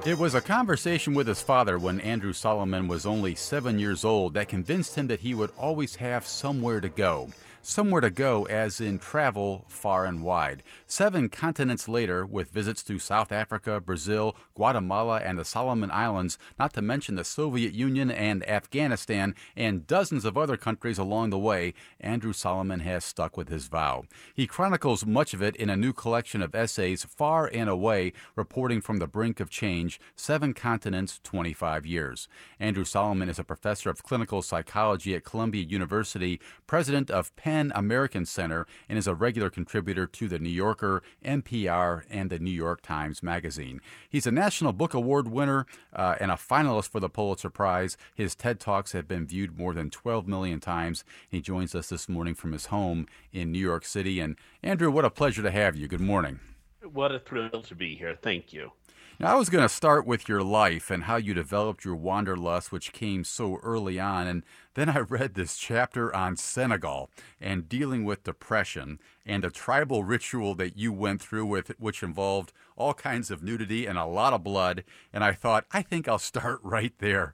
It was a conversation with his father when Andrew Solomon was only 7 years old that convinced him that he would always have somewhere to go. Somewhere to go, as in travel far and wide. 7 continents later, with visits to South Africa, Brazil, Guatemala, and the Solomon Islands, not to mention the Soviet Union and Afghanistan, and dozens of other countries along the way, Andrew Solomon has stuck with his vow. He chronicles much of it in a new collection of essays, Far and Away, reporting from the brink of change, 7 continents, 25 years. Andrew Solomon is a professor of clinical psychology at Columbia University, president of Penn American Center, and is a regular contributor to The New Yorker, NPR, and the New York Times Magazine. He's a National Book Award winner and a finalist for the Pulitzer Prize. His TED Talks have been viewed more than 12 million times. He joins us this morning from his home in New York City. And Andrew, what a pleasure to have you. Good morning. What a thrill to be here. Thank you. Now, I was going to start with your life and how you developed your wanderlust, which came so early on. And then I read this chapter on Senegal and dealing with depression and a tribal ritual that you went through with, which involved all kinds of nudity and a lot of blood. And I thought, I think I'll start right there.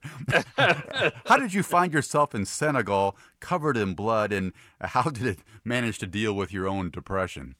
How did you find yourself in Senegal covered in blood, and how did it manage to deal with your own depression?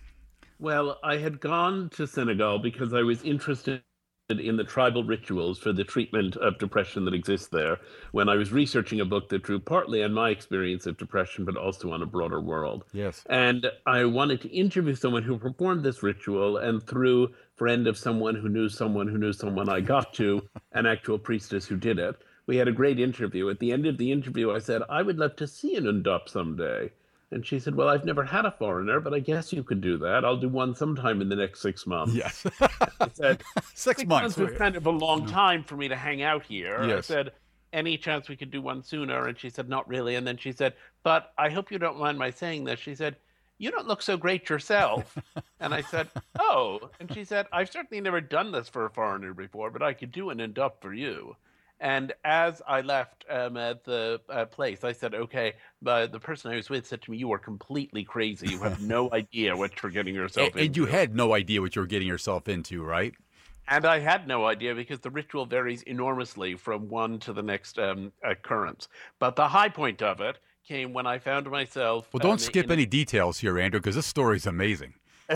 Well, I had gone to Senegal because I was interested in the tribal rituals for the treatment of depression that exists there when I was researching a book that drew partly on my experience of depression, but also on a broader world. Yes. And I wanted to interview someone who performed this ritual, and through friend of someone who knew someone who knew someone, I got to an actual priestess who did it. We had a great interview. At the end of the interview, I said, I would love to see an Ndop someday. And she said, well, I've never had a foreigner, but I guess you could do that. I'll do one sometime in the next 6 months. Yes. I said, 6 months was kind of a long time for me to hang out here. Yes. I said, any chance we could do one sooner? And she said, not really. And then she said, but I hope you don't mind my saying this. She said, you don't look so great yourself. And I said, oh. And she said, I've certainly never done this for a foreigner before, but I could do an Ndop for you. And as I left at the place, I said, okay, the person I was with said to me, you are completely crazy. You have no idea what you're getting yourself into. And you had no idea what you were getting yourself into, right? And I had no idea because the ritual varies enormously from one to the next occurrence. But the high point of it came when I found myself... Well, don't skip any details here, Andrew, because this story is amazing.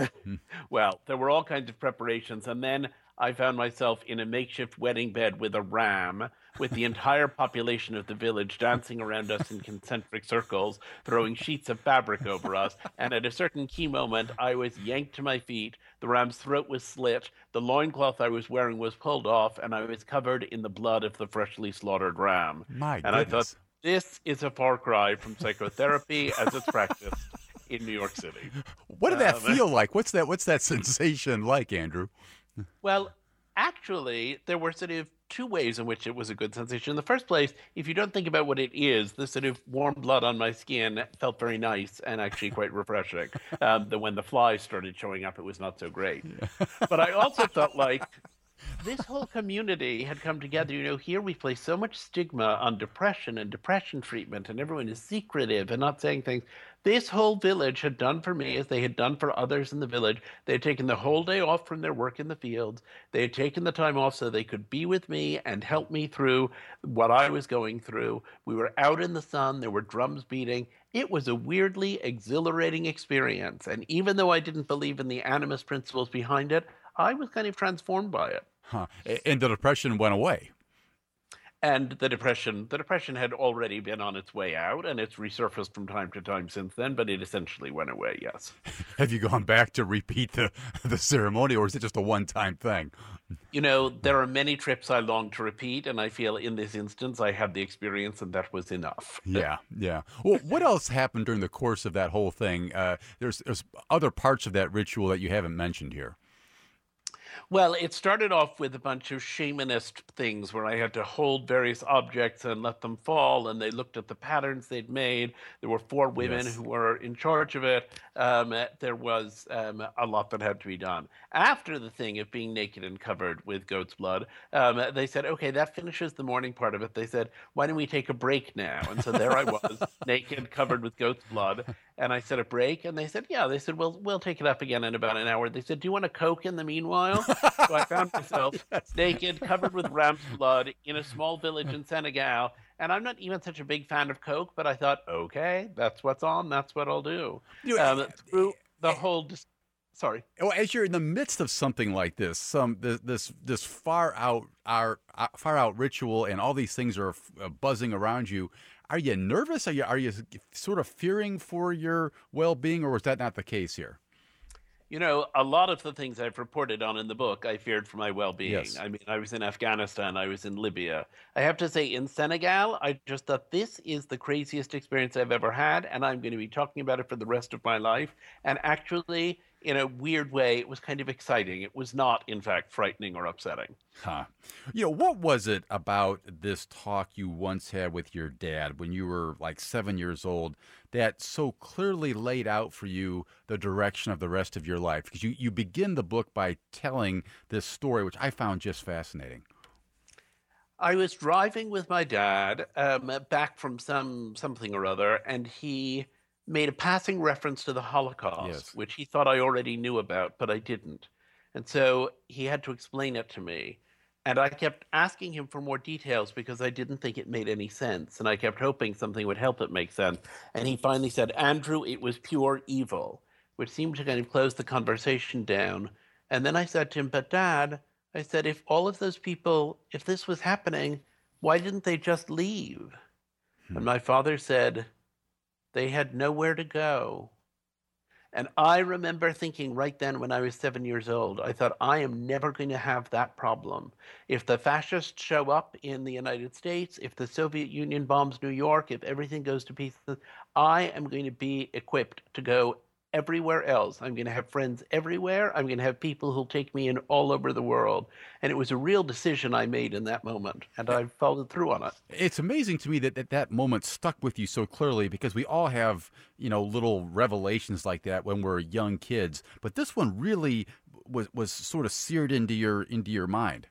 Well, there were all kinds of preparations, and then I found myself in a makeshift wedding bed with a ram, with the entire population of the village dancing around us in concentric circles, throwing sheets of fabric over us. And at a certain key moment, I was yanked to my feet, the ram's throat was slit, the loincloth I was wearing was pulled off, and I was covered in the blood of the freshly slaughtered ram. My goodness. And I thought, this is a far cry from psychotherapy as it's practiced in New York City. What did that feel like? What's that sensation like, Andrew? Well, actually, there were sort of 2 ways in which it was a good sensation. In the first place, if you don't think about what it is, the sort of warm blood on my skin felt very nice and actually quite refreshing. Then when the flies started showing up, it was not so great. Yeah. But I also felt like this whole community had come together. You know, here we place so much stigma on depression and depression treatment, and everyone is secretive and not saying things. This whole village had done for me as they had done for others in the village. They had taken the whole day off from their work in the fields. They had taken the time off so they could be with me and help me through what I was going through. We were out in the sun. There were drums beating. It was a weirdly exhilarating experience. And even though I didn't believe in the animist principles behind it, I was kind of transformed by it. Huh. And the depression went away. And the depression had already been on its way out, and it's resurfaced from time to time since then, but it essentially went away, yes. Have you gone back to repeat the ceremony, or is it just a one-time thing? You know, there are many trips I long to repeat, and I feel in this instance I had the experience, and that was enough. Yeah. Well, what else happened during the course of that whole thing? There's other parts of that ritual that you haven't mentioned here. Well, it started off with a bunch of shamanist things where I had to hold various objects and let them fall, and they looked at the patterns they'd made. There were 4 women who were in charge of it. There was a lot that had to be done. After the thing of being naked and covered with goat's blood, they said, okay, that finishes the morning part of it. They said, why don't we take a break now? And so there I was, naked, covered with goat's blood. And I said, a break? And they said, yeah. They said, well, we'll take it up again in about an hour. They said, do you want a Coke in the meanwhile? So I found myself Yes. naked, covered with ram's blood in a small village in Senegal. And I'm not even such a big fan of Coke, but I thought, okay, that's what's on. That's what I'll do. You know, Through the whole, sorry. well, as you're in the midst of something like this, this far out ritual, and all these things are buzzing around you. Are you nervous? Are you sort of fearing for your well being, or was that not the case here? You know, a lot of the things I've reported on in the book, I feared for my well-being. Yes. I mean, I was in Afghanistan, I was in Libya. I have to say, in Senegal, I just thought this is the craziest experience I've ever had, and I'm going to be talking about it for the rest of my life. And actually, in a weird way, it was kind of exciting. It was not, in fact, frightening or upsetting. Huh. What was it about this talk you once had with your dad when you were like 7 years old that so clearly laid out for you the direction of the rest of your life? Because you begin the book by telling this story, which I found just fascinating. I was driving with my dad back from something or other, and he made a passing reference to the Holocaust, Yes. which he thought I already knew about, but I didn't. And so he had to explain it to me. And I kept asking him for more details because I didn't think it made any sense. And I kept hoping something would help it make sense. And he finally said, Andrew, it was pure evil, which seemed to kind of close the conversation down. And then I said to him, but Dad, I said, if all of those people, if this was happening, why didn't they just leave? And Hmm. my father said, they had nowhere to go. And I remember thinking right then when I was 7 years old, I thought, I am never going to have that problem. If the fascists show up in the United States, if the Soviet Union bombs New York, if everything goes to pieces, I am going to be equipped to go everywhere else. I'm going to have friends everywhere. I'm going to have people who'll take me in all over the world. And it was a real decision I made in that moment, and I followed through on it. It's amazing to me that moment stuck with you so clearly because we all have, little revelations like that when we're young kids, but this one really was sort of seared into your mind.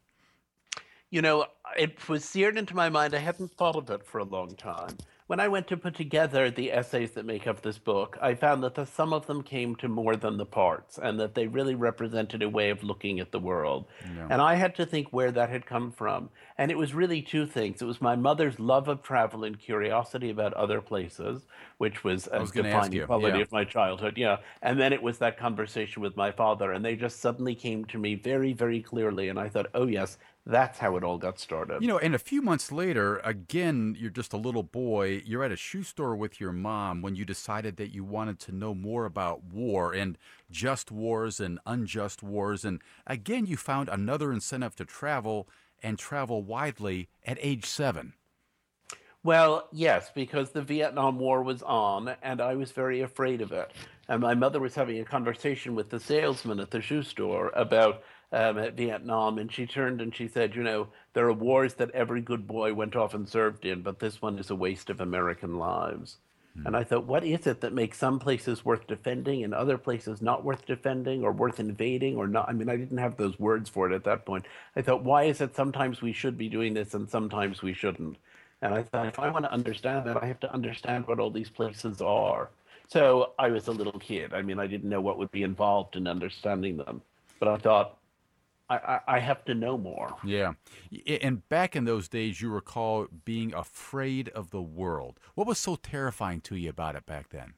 You know, it was seared into my mind. I hadn't thought of it for a long time. When I went to put together the essays that make up this book, I found that the sum of them came to more than the parts, and that they really represented a way of looking at the world. Yeah. And I had to think where that had come from. And it was really two things. It was my mother's love of travel and curiosity about other places, which was I a was going to ask defining you. quality Yeah. of my childhood. Yeah. And then it was that conversation with my father, and they just suddenly came to me very, very clearly. And I thought, oh, yes, that's how it all got started. And a few months later, again, you're just a little boy. You're at a shoe store with your mom when you decided that you wanted to know more about war and just wars and unjust wars. And again, you found another incentive to travel and travel widely at age 7. Well, yes, because the Vietnam War was on, and I was very afraid of it. And my mother was having a conversation with the salesman at the shoe store about Vietnam, and she turned and she said, there are wars that every good boy went off and served in, but this one is a waste of American lives. And I thought, what is it that makes some places worth defending and other places not worth defending or worth invading or not? I mean, I didn't have those words for it at that point. I thought, why is it sometimes we should be doing this and sometimes we shouldn't? And I thought, if I want to understand that, I have to understand what all these places are. So I was a little kid. I mean, I didn't know what would be involved in understanding them. But I thought, I have to know more. Yeah. And back in those days, you recall being afraid of the world. What was so terrifying to you about it back then?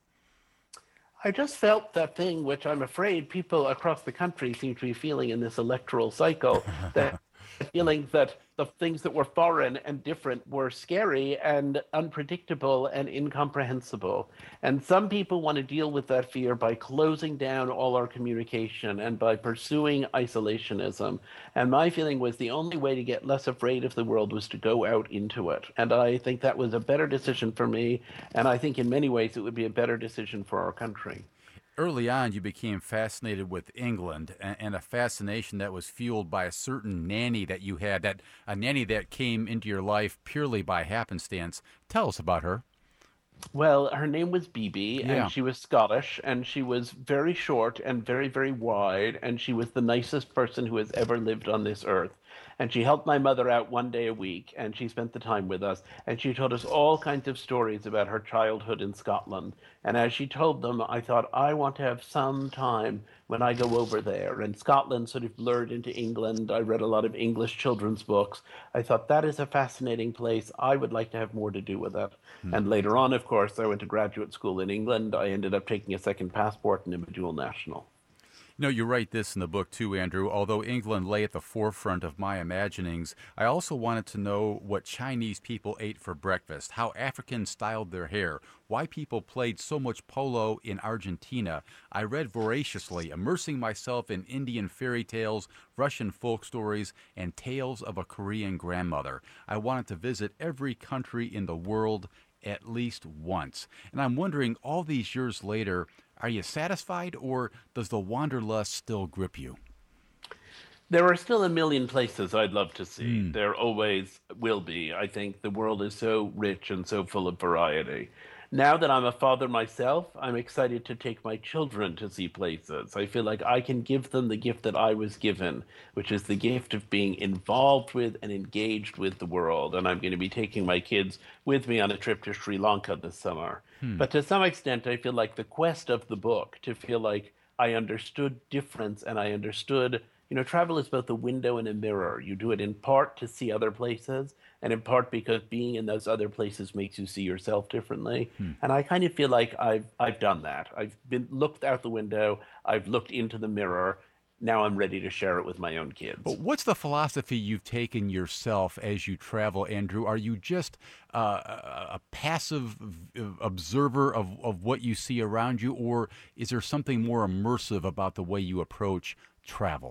I just felt that thing which I'm afraid people across the country seem to be feeling in this electoral cycle, that feeling that the things that were foreign and different were scary and unpredictable and incomprehensible. And some people want to deal with that fear by closing down all our communication and by pursuing isolationism. And my feeling was the only way to get less afraid of the world was to go out into it. And I think that was a better decision for me. And I think in many ways it would be a better decision for our country. Early on, you became fascinated with England, and a fascination that was fueled by a certain nanny that you had, that a nanny that came into your life purely by happenstance. Tell us about her. Well, her name was Bibi, Yeah. and she was Scottish, and she was very short and very, very wide, and she was the nicest person who has ever lived on this earth. And she helped my mother out one day a week, and she spent the time with us. And she told us all kinds of stories about her childhood in Scotland. And as she told them, I thought, I want to have some time when I go over there. And Scotland sort of blurred into England. I read a lot of English children's books. I thought that is a fascinating place. I would like to have more to do with it. Hmm. And later on, of course, I went to graduate school in England. I ended up taking a second passport and am a dual national. You write this in the book too, Andrew. Although England lay at the forefront of my imaginings, I also wanted to know what Chinese people ate for breakfast, how Africans styled their hair, why people played so much polo in Argentina. I read voraciously, immersing myself in Indian fairy tales, Russian folk stories, and tales of a Korean grandmother. I wanted to visit every country in the world at least once. And I'm wondering, all these years later, are you satisfied, or does the wanderlust still grip you? There are still a million places I'd love to see. Mm. There always will be. I think the world is so rich and so full of variety. Now that I'm a father myself, I'm excited to take my children to see places. I feel like I can give them the gift that I was given, which is the gift of being involved with and engaged with the world. And I'm going to be taking my kids with me on a trip to Sri Lanka this summer. Hmm. But to some extent, I feel like the quest of the book, to feel like I understood difference and I understood, travel is both a window and a mirror. You do it in part to see other places, and in part because being in those other places makes you see yourself differently. Hmm. And I kind of feel like I've done that. I've been looked out the window, I've looked into the mirror. Now I'm ready to share it with my own kids. But what's the philosophy you've taken yourself as you travel, Andrew? Are you just a passive observer of what you see around you, or is there something more immersive about the way you approach travel?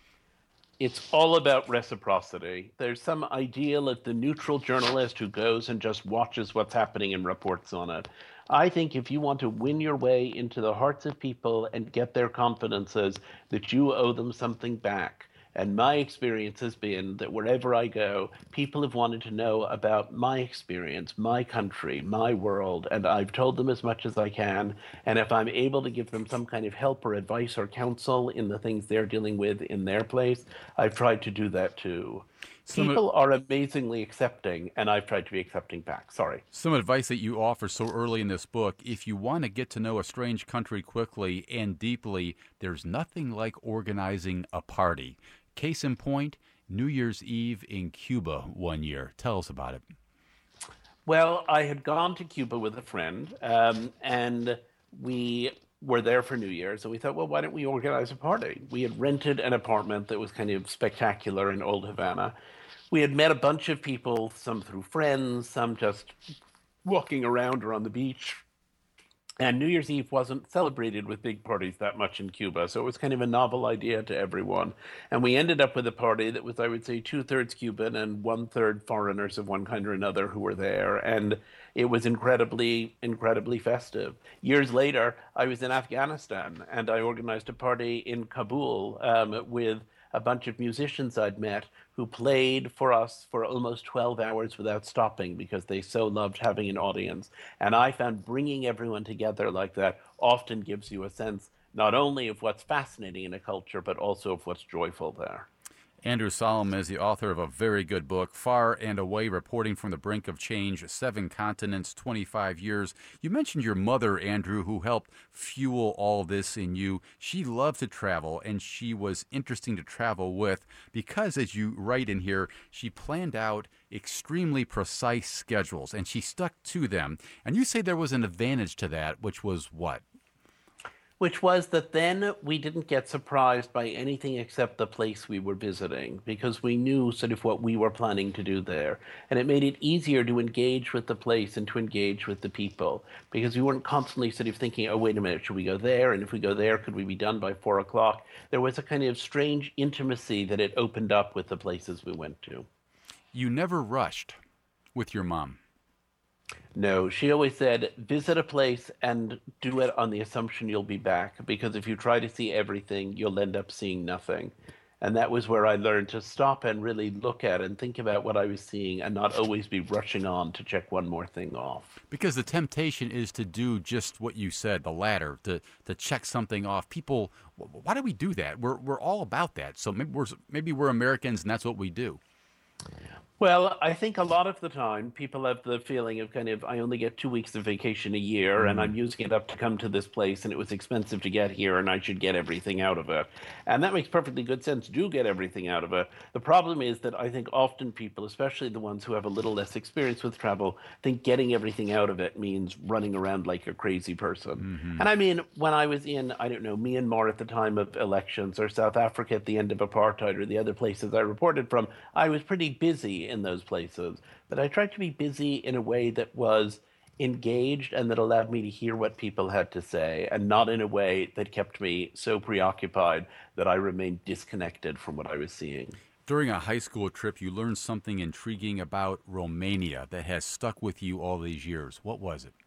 It's all about reciprocity. There's some ideal of the neutral journalist who goes and just watches what's happening and reports on it. I think if you want to win your way into the hearts of people and get their confidences, that you owe them something back. And my experience has been that wherever I go, people have wanted to know about my experience, my country, my world, and I've told them as much as I can. And if I'm able to give them some kind of help or advice or counsel in the things they're dealing with in their place, I've tried to do that too. Some People are amazingly accepting, and I've tried to be accepting back. Sorry. some advice that you offer so early in this book: if you want to get to know a strange country quickly and deeply, there's nothing like organizing a party. Case in point, New Year's Eve in Cuba one year. Tell us about it. Well, I had gone to Cuba with a friend, and we were there for New Year's, and we thought, well, why don't we organize a party? We had rented an apartment that was kind of spectacular in Old Havana. We had met a bunch of people, some through friends, some just walking around or on the beach. And New Year's Eve wasn't celebrated with big parties that much in Cuba, so it was kind of a novel idea to everyone. And we ended up with a party that was, I would say, two-thirds Cuban and one-third foreigners of one kind or another who were there. And it was incredibly, incredibly festive. Years later, I was in Afghanistan, and I organized a party in Kabul with a bunch of musicians I'd met who played for us for almost 12 hours without stopping because they so loved having an audience. And I found bringing everyone together like that often gives you a sense not only of what's fascinating in a culture, but also of what's joyful there. Andrew Solomon is the author of a very good book, Far and Away, Reporting from the Brink of Change, 7 Continents, 25 Years. You mentioned your mother, Andrew, who helped fuel all this in you. She loved to travel, and she was interesting to travel with because, as you write in here, she planned out extremely precise schedules, and she stuck to them. And you say there was an advantage to that, which was what? Which was that then we didn't get surprised by anything except the place we were visiting because we knew sort of what we were planning to do there. And it made it easier to engage with the place and to engage with the people because we weren't constantly sort of thinking, oh, wait a minute, should we go there? And if we go there, could we be done by 4 o'clock? There was a kind of strange intimacy that it opened up with the places we went to. You never rushed with your mom. No, she always said, visit a place and do it on the assumption you'll be back, because if you try to see everything, you'll end up seeing nothing. And that was where I learned to stop and really look at and think about what I was seeing and not always be rushing on to check one more thing off. Because the temptation is to do just what you said, the latter, to check something off. People, why do we do that? We're all about that. So maybe we're Americans and that's what we do. Well, I think a lot of the time people have the feeling of kind of, I only get 2 weeks of vacation a year and I'm using it up to come to this place and it was expensive to get here and I should get everything out of it. And that makes perfectly good sense. Do get everything out of it. The problem is that I think often people, especially the ones who have a little less experience with travel, think getting everything out of it means running around like a crazy person. And I mean, when I was in, I don't know, Myanmar at the time of elections or South Africa at the end of apartheid or the other places I reported from, I was pretty busy in those places, but I tried to be busy in a way that was engaged and that allowed me to hear what people had to say, and not in a way that kept me so preoccupied that I remained disconnected from what I was seeing. During a high school trip, you learned something intriguing about Romania that has stuck with you all these years. What was it?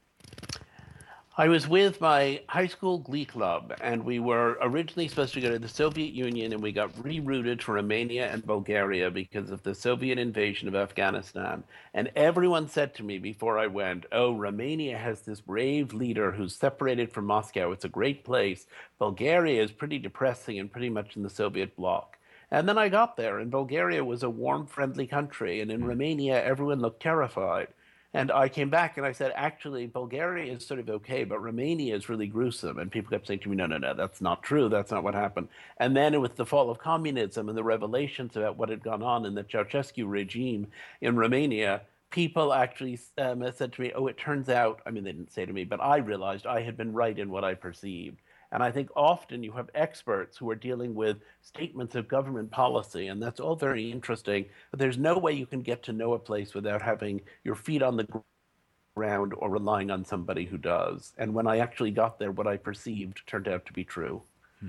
I was with my high school glee club, and we were originally supposed to go to the Soviet Union, and we got rerouted to Romania and Bulgaria because of the Soviet invasion of Afghanistan. And everyone said to me before I went, "Oh, Romania has this brave leader who's separated from Moscow. It's a great place. Bulgaria is pretty depressing and pretty much in the Soviet bloc." And then I got there, and Bulgaria was a warm, friendly country, and in Romania, everyone looked terrified. And I came back and I said, actually, Bulgaria is sort of okay, but Romania is really gruesome. And people kept saying to me, no, no, no, that's not true. That's not what happened. And then with the fall of communism and the revelations about what had gone on in the Ceausescu regime in Romania, people actually said to me, oh, it turns out, I mean, they didn't say to me, but I realized I had been right in what I perceived. And I think often you have experts who are dealing with statements of government policy, and that's all very interesting. But there's no way you can get to know a place without having your feet on the ground or relying on somebody who does. And when I actually got there, what I perceived turned out to be true.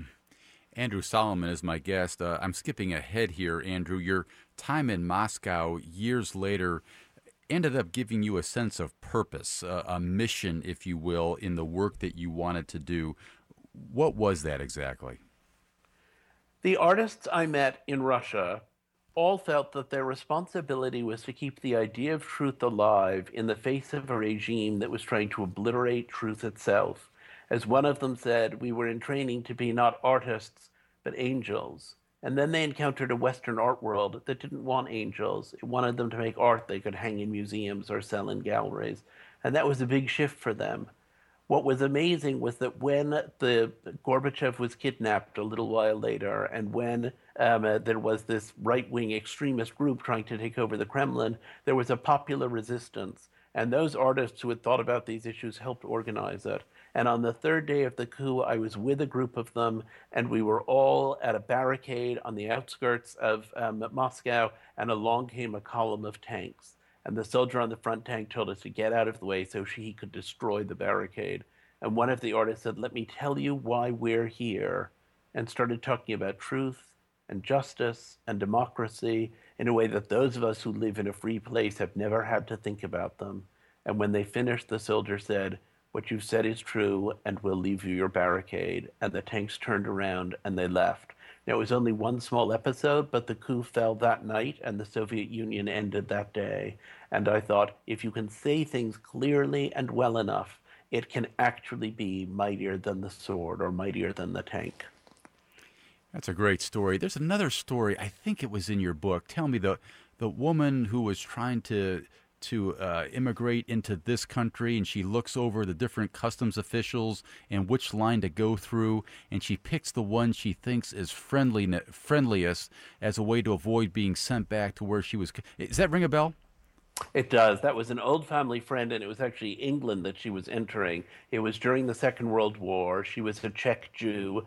Andrew Solomon is my guest. I'm skipping ahead here, Andrew. Your time in Moscow years later ended up giving you a sense of purpose, a mission, if you will, in the work that you wanted to do. What was that exactly? The artists I met in Russia all felt that their responsibility was to keep the idea of truth alive in the face of a regime that was trying to obliterate truth itself. As one of them said, we were in training to be not artists, but angels. And then they encountered a Western art world that didn't want angels. It wanted them to make art they could hang in museums or sell in galleries. And that was a big shift for them. What was amazing was that when the Gorbachev was kidnapped a little while later, and when there was this right-wing extremist group trying to take over the Kremlin, there was a popular resistance. And those artists who had thought about these issues helped organize it. And on the third day of the coup, I was with a group of them, and we were all at a barricade on the outskirts of Moscow, and along came a column of tanks. And the soldier on the front tank told us to get out of the way so he could destroy the barricade. And one of the artists said, let me tell you why we're here, and started talking about truth and justice and democracy in a way that those of us who live in a free place have never had to think about them. And when they finished, the soldier said, what you've said is true, and we'll leave you your barricade. And the tanks turned around and they left. Now, it was only one small episode, but the coup fell that night and the Soviet Union ended that day. And I thought, if you can say things clearly and well enough, it can actually be mightier than the sword or mightier than the tank. That's a great story. There's another story, I think it was in your book. Tell me, the woman who was trying to immigrate into this country, and she looks over the different customs officials and which line to go through, and she picks the one she thinks is friendliest as a way to avoid being sent back to where she was. Does that ring a bell? It does. That was an old family friend, and it was actually England that she was entering. It was during the Second World War. She was a Czech Jew.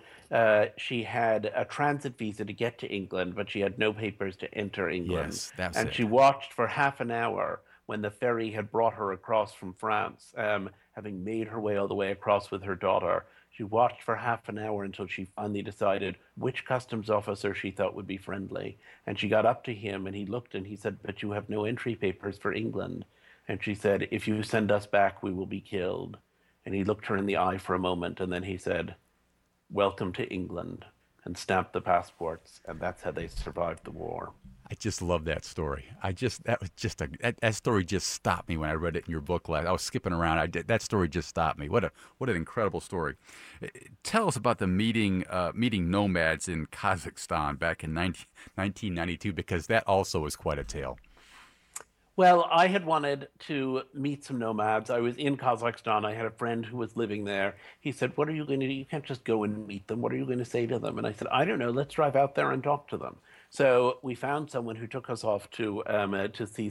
She had a transit visa to get to England, but she had no papers to enter England. Yes, that's and it. she watched for half an hour when the ferry had brought her across from France, having made her way all the way across with her daughter. She watched for half an hour until she finally decided which customs officer she thought would be friendly. And she got up to him and he looked and he said, but you have no entry papers for England. And she said, if you send us back, we will be killed. And he looked her in the eye for a moment and then he said, welcome to England. and stamped the passports, and that's how they survived the war. I just love that story. That story just stopped me when I read it in your book last. I was skipping around. That story just stopped me. What an incredible story. Tell us about the meeting nomads in Kazakhstan back in 1992, because that also is quite a tale. Well, I had wanted to meet some nomads. I was in Kazakhstan. I had a friend who was living there. He said, "What are you going to do? You can't just go and meet them. What are you going to say to them?" And I said, "I don't know. Let's drive out there and talk to them." So we found someone who took us off to see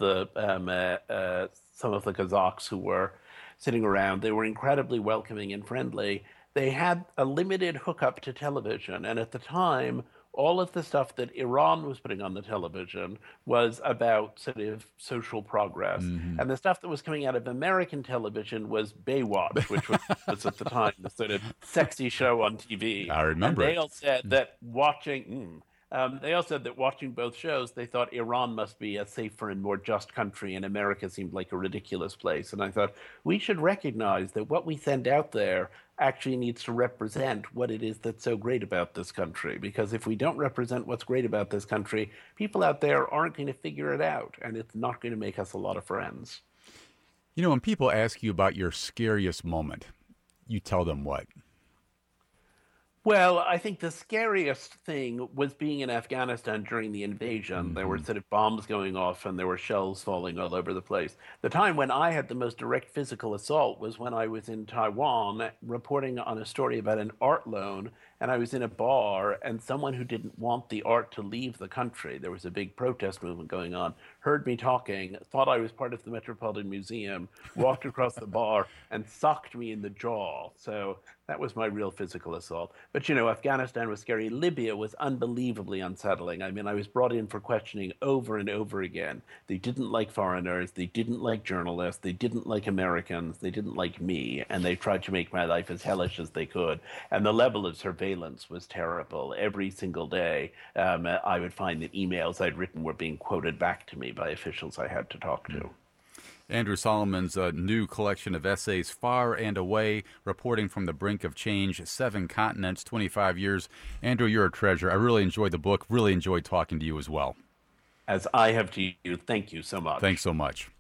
some of the Kazakhs who were sitting around. They were incredibly welcoming and friendly. They had a limited hookup to television, and at the time, all of the stuff that Iran was putting on the television was about sort of social progress. Mm-hmm. And the stuff that was coming out of American television was Baywatch, which was at the time the sort of sexy show on TV. I remember and it. They all said that watching both shows, they thought Iran must be a safer and more just country, and America seemed like a ridiculous place. And I thought we should recognize that what we send out there actually needs to represent what it is that's so great about this country. Because if we don't represent what's great about this country, people out there aren't going to figure it out, and it's not going to make us a lot of friends. You know, when people ask you about your scariest moment, you tell them what? Well, I think the scariest thing was being in Afghanistan during the invasion. There were Mm-hmm. sort of bombs going off and there were shells falling all over the place. The time when I had the most direct physical assault was when I was in Taiwan reporting on a story about an art loan, and I was in a bar, and someone who didn't want the art to leave the country, there was a big protest movement going on, heard me talking, thought I was part of the Metropolitan Museum, walked across the bar, and socked me in the jaw. So that was my real physical assault. But, you know, Afghanistan was scary. Libya was unbelievably unsettling. I mean, I was brought in for questioning over and over again. They didn't like foreigners. They didn't like journalists. They didn't like Americans. They didn't like me. And they tried to make my life as hellish as they could. And the level of surveillance was terrible. Every single day, I would find that emails I'd written were being quoted back to me by officials I had to talk to. Andrew Solomon's new collection of essays, Far and Away, Reporting from the Brink of Change, 7 Continents, 25 Years. Andrew, you're a treasure. I really enjoyed the book, really enjoyed talking to you as well. As I have to you, thank you so much. Thanks so much.